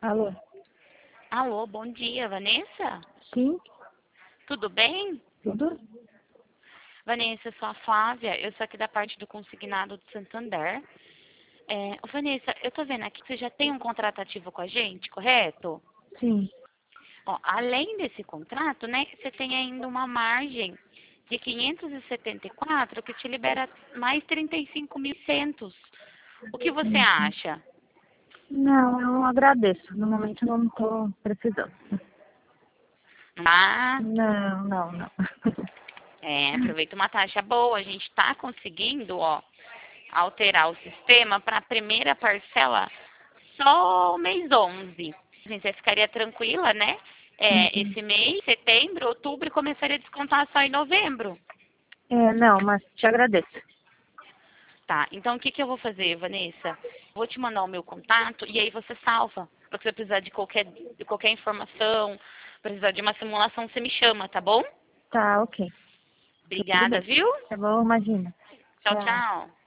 Alô? Alô, bom dia, Vanessa? Sim? Tudo bem? Tudo? Vanessa, eu sou a Flávia, eu sou aqui da parte do consignado de Santander. Ô, Vanessa, eu tô vendo aqui que você já tem um contrato ativo com a gente, correto? Sim. Ó, além desse contrato, né, você tem ainda uma margem de 574 que te libera mais 35.100. O que você Uhum. acha? Não, eu agradeço. No momento eu não estou precisando. Ah, Não, não, não. aproveita uma taxa boa, a gente tá conseguindo, ó, alterar o sistema para a primeira parcela só o mês 11. Assim, você ficaria tranquila, né? Uhum. Esse mês, setembro, outubro, começaria a descontar só em novembro. Não, mas te agradeço. Tá, então o que eu vou fazer, Vanessa? Vou te mandar o meu contato e aí você salva. Se você precisar de qualquer informação, precisar de uma simulação, você me chama, tá bom? Tá, ok. Tudo Obrigada, bem. viu? Tá bom, imagina. Tchau, Tchau. tchau.